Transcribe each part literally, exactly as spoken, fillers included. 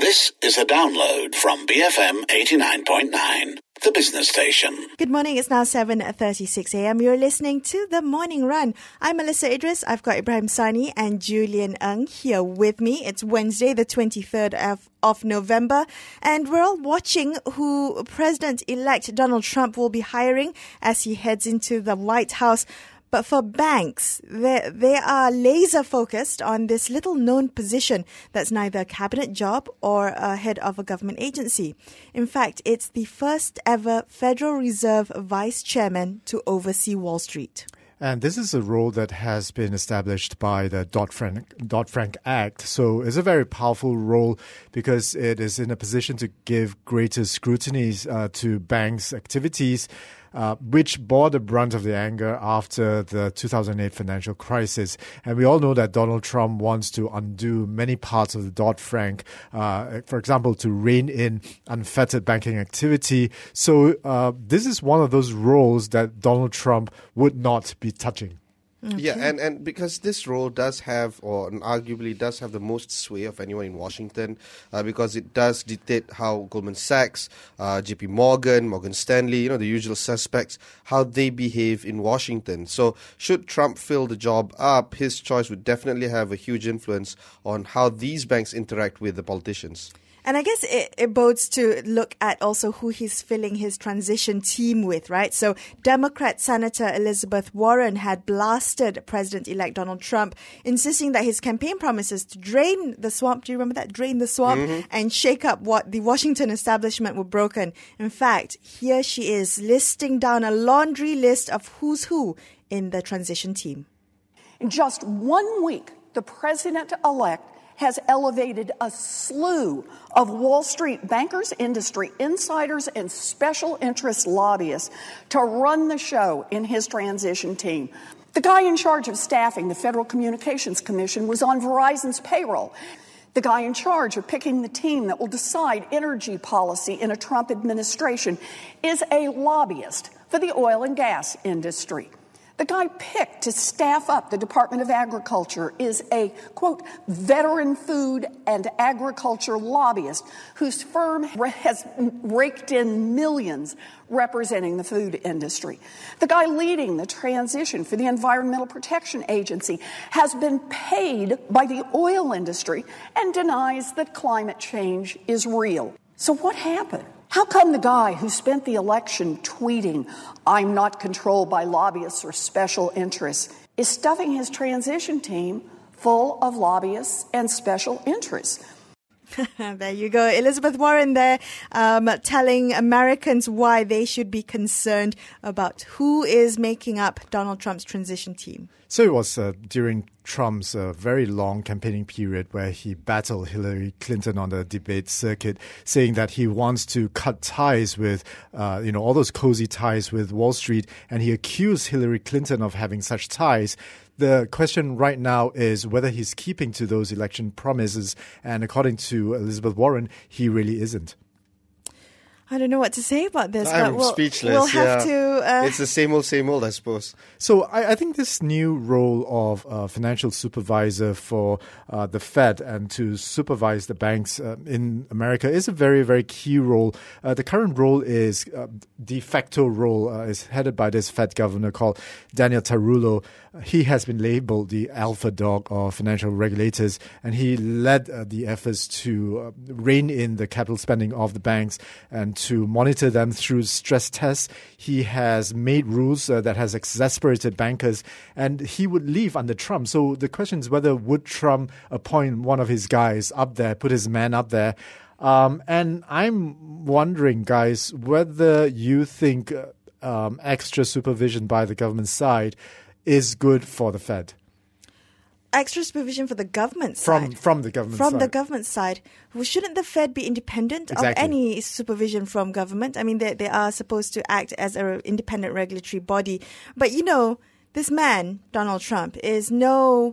This is a download from B F M eighty-nine point nine, the business station. Good morning. It's now seven thirty-six a.m. You're listening to The Morning Run. I'm Melissa Idris. I've got Ibrahim Sani and Julian Ng here with me. It's Wednesday, the twenty-third of, of November, and we're all watching who President-elect Donald Trump will be hiring as he heads into the White House. But for banks, they, they are laser focused on this little known position that's neither a cabinet job or a head of a government agency. In fact, it's the first ever Federal Reserve Vice Chairman to oversee Wall Street. And this is a role that has been established by the Dodd-Frank, Dodd-Frank Act. So it's a very powerful role because it is in a position to give greater scrutiny uh, to banks' activities, Uh, which bore the brunt of the anger after the two thousand eight financial crisis. And we all know that Donald Trump wants to undo many parts of the Dodd-Frank, uh, for example, to rein in unfettered banking activity. So uh, this is one of those roles that Donald Trump would not be touching. Okay. Yeah, and, and because this role does have, or arguably does have the most sway of anyone in Washington, uh, because it does dictate how Goldman Sachs, uh, J P Morgan, Morgan Stanley, you know, the usual suspects, how they behave in Washington. So should Trump fill the job up, his choice would definitely have a huge influence on how these banks interact with the politicians. And I guess it, it bodes to look at also who he's filling his transition team with, right? So Democrat Senator Elizabeth Warren had blasted President-elect Donald Trump, insisting that his campaign promises to drain the swamp, do you remember that? Drain the swamp mm-hmm. and shake up what the Washington establishment were broken. In fact, here she is listing down a laundry list of who's who in the transition team. In just one week, the president-elect has elevated a slew of Wall Street bankers, industry insiders, and special interest lobbyists to run the show in his transition team. The guy in charge of staffing the Federal Communications Commission was on Verizon's payroll. The guy in charge of picking the team that will decide energy policy in a Trump administration is a lobbyist for the oil and gas industry. The guy picked to staff up the Department of Agriculture is a, quote, veteran food and agriculture lobbyist whose firm has raked in millions representing the food industry. The guy leading the transition for the Environmental Protection Agency has been paid by the oil industry and denies that climate change is real. So what happened? How come the guy who spent the election tweeting, "I'm not controlled by lobbyists or special interests," is stuffing his transition team full of lobbyists and special interests? There you go. Elizabeth Warren there um, telling Americans why they should be concerned about who is making up Donald Trump's transition team. So it was uh, during Trump's uh, very long campaigning period where he battled Hillary Clinton on the debate circuit, saying that he wants to cut ties with, uh, you know, all those cozy ties with Wall Street. And he accused Hillary Clinton of having such ties. The question right now is whether he's keeping to those election promises. And according to Elizabeth Warren, he really isn't. I don't know what to say about this. I'm but we'll, speechless. We'll have yeah. to. Uh, it's the same old, same old, I suppose. So I, I think this new role of uh, financial supervisor for uh, the Fed and to supervise the banks uh, in America is a very, very key role. Uh, the current role is uh, de facto role uh, is headed by this Fed governor called Daniel Tarullo. He has been labeled the alpha dog of financial regulators, and he led uh, the efforts to uh, rein in the capital spending of the banks and to monitor them through stress tests. He has made rules uh, that has exasperated bankers, and he would leave under Trump. So the question is whether would Trump appoint one of his guys up there, put his man up there. Um, and I'm wondering, guys, whether you think uh, um, extra supervision by the government side is good for the Fed. Extra supervision for the government from, side. From the government from side. From the government side. Well, shouldn't the Fed be independent exactly. of any supervision from government? I mean, they, they are supposed to act as an independent regulatory body. But, you know, this man, Donald Trump, is no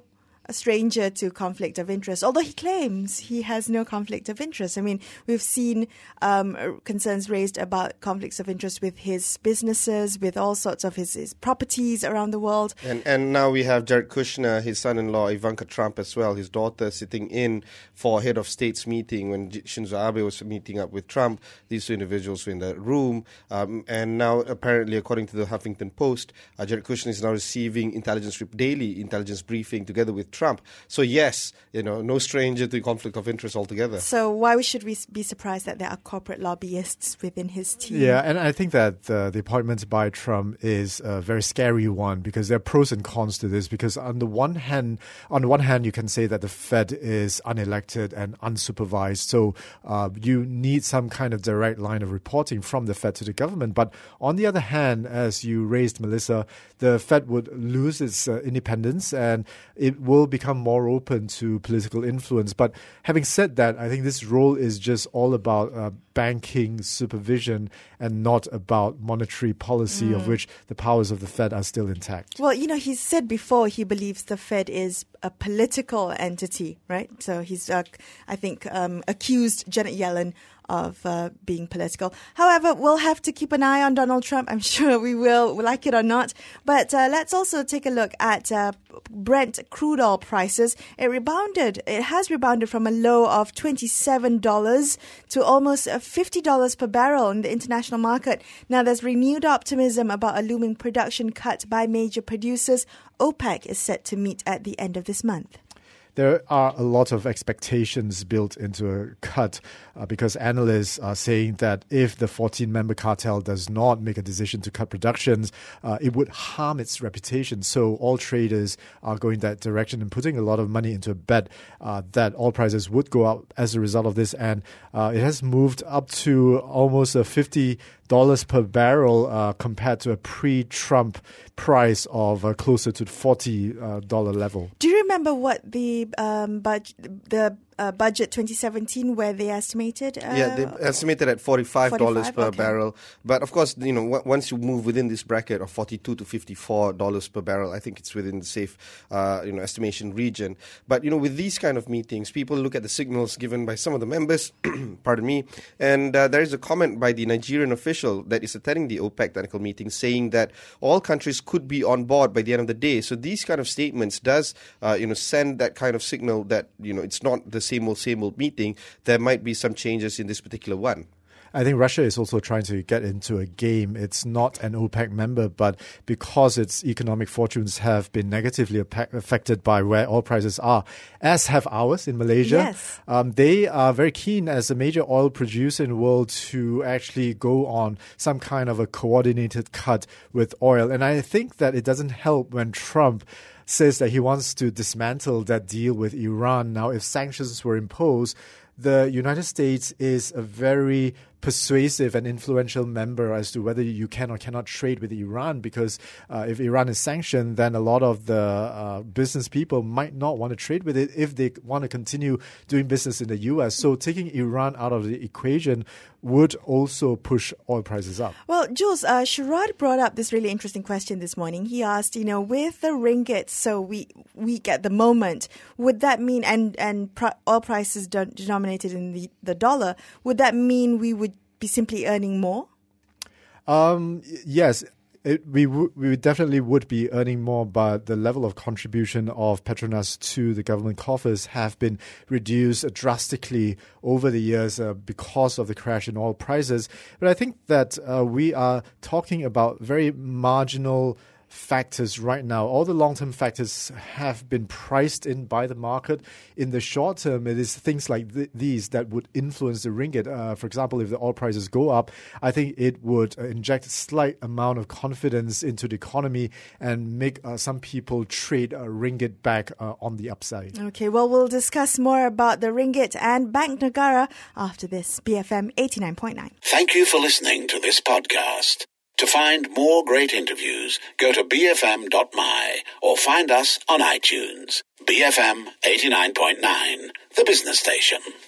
a stranger to conflict of interest, although he claims he has no conflict of interest. I mean, we've seen um, concerns raised about conflicts of interest with his businesses, with all sorts of his, his properties around the world. And and now we have Jared Kushner, his son-in-law, Ivanka Trump as well, his daughter sitting in for head of state's meeting when Shinzo Abe was meeting up with Trump. These two individuals were in the room. Um, and now, apparently, according to the Huffington Post, uh, Jared Kushner is now receiving intelligence daily intelligence briefing together with Trump. So yes, you know, no stranger to conflict of interest altogether. So why should we be surprised that there are corporate lobbyists within his team? Yeah, and I think that uh, the appointment by Trump is a very scary one because there are pros and cons to this. Because on the one hand, on the one hand, you can say that the Fed is unelected and unsupervised, so uh, you need some kind of direct line of reporting from the Fed to the government. But on the other hand, as you raised, Melissa, the Fed would lose its uh, independence and it will become more open to political influence. But having said that, I think this role is just all about uh, banking supervision and not about monetary policy, mm. of which the powers of the Fed are still intact. Well, you know, he's said before he believes the Fed is a political entity, right? So he's, uh, I think, um, accused Janet Yellen of uh, being political. However, we'll have to keep an eye on Donald Trump. I'm sure we will, like it or not. But uh, let's also take a look at uh, Brent crude oil prices. It rebounded. It has rebounded from a low of twenty-seven dollars to almost fifty dollars per barrel in the international market. Now, there's renewed optimism about a looming production cut by major producers. OPEC is set to meet at the end of this month. There are a lot of expectations built into a cut uh, because analysts are saying that if the fourteen-member cartel does not make a decision to cut productions, uh, it would harm its reputation. So all traders are going that direction and putting a lot of money into a bet uh, that oil prices would go up as a result of this. And uh, it has moved up to almost a fifty dollars per barrel uh, compared to a pre-Trump price of uh, closer to forty dollars uh, level. Do you remember what the um, budget, the uh, budget twenty seventeen, where they estimated? Uh, yeah, they estimated at forty-five dollars per okay. barrel. But of course, you know, w- once you move within this bracket of forty-two to fifty-four dollars per barrel, I think it's within the safe, uh, you know, estimation region. But you know, with these kind of meetings, people look at the signals given by some of the members. pardon me. And uh, there is a comment by the Nigerian official that is attending the OPEC technical meeting, saying that all countries could be on board by the end of the day. So these kind of statements does, uh, you know, send that kind of signal that, you know, it's not the same old, same old meeting. There might be some changes in this particular one. I think Russia is also trying to get into a game. It's not an OPEC member, but because its economic fortunes have been negatively affected by where oil prices are, as have ours in Malaysia, yes. um, they are very keen as a major oil producer in the world to actually go on some kind of a coordinated cut with oil. And I think that it doesn't help when Trump says that he wants to dismantle that deal with Iran. Now, if sanctions were imposed, the United States is a very persuasive and influential member as to whether you can or cannot trade with Iran, because uh, if Iran is sanctioned, then a lot of the uh, business people might not want to trade with it if they want to continue doing business in the U S. So taking Iran out of the equation would also push oil prices up. Well, Jules, uh, Sharad brought up this really interesting question this morning. He asked, you know, with the ringgit so we, weak at the moment, would that mean, and, and pr- oil prices de- denominated in the, the dollar, would that mean we would be simply earning more? Um, yes. It, we w- we definitely would be earning more, but the level of contribution of Petronas to the government coffers have been reduced drastically over the years uh, because of the crash in oil prices. But I think that uh, we are talking about very marginal factors right now. All the long-term factors have been priced in by the market. In the short term, it is things like th- these that would influence the ringgit. Uh, for example, if the oil prices go up, I think it would uh, inject a slight amount of confidence into the economy and make uh, some people trade a ringgit back uh, on the upside. Okay, well, we'll discuss more about the ringgit and Bank Negara after this. B F M eighty-nine point nine. Thank you for listening to this podcast. To find more great interviews, go to b f m dot m y or find us on iTunes. B F M eighty-nine point nine, the business station.